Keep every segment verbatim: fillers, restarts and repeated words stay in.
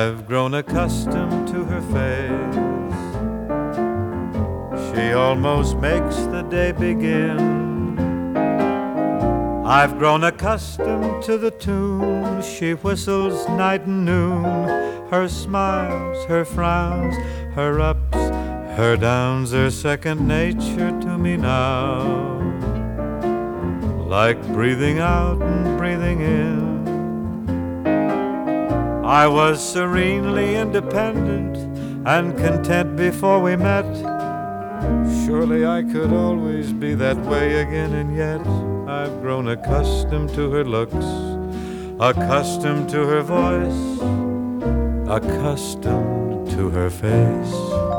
I've grown accustomed to her face. She almost makes the day begin. I've grown accustomed to the tune she whistles night and noon. Her smiles, her frowns, her ups, her downs are second nature to me now. Like breathing out and breathing in. I was serenely independent and content before we met. Surely I could always be that way again, and yet I've grown accustomed to her looks, accustomed to her voice, accustomed to her face.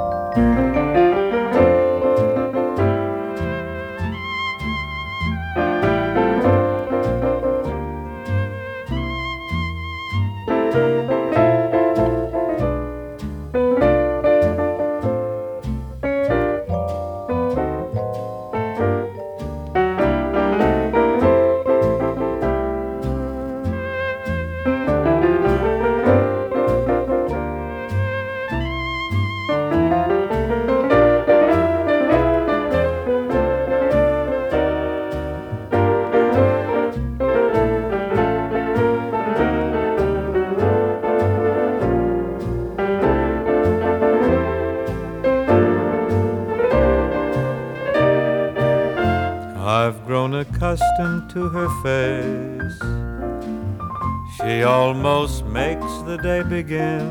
I've grown accustomed to her face. She almost makes the day begin.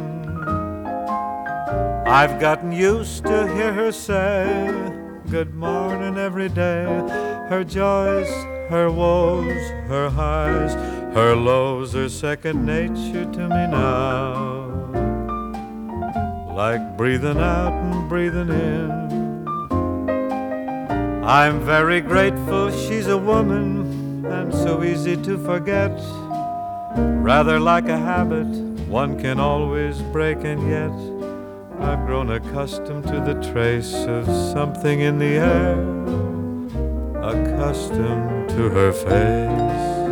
I've gotten used to hear her say good morning every day. Her joys, her woes, her highs, her lows are second nature to me now. Like breathing out and breathing in. I'm very grateful she's a woman and so easy to forget. Rather like a habit one can always break, and yet I've grown accustomed to the trace of something in the air, accustomed to her face.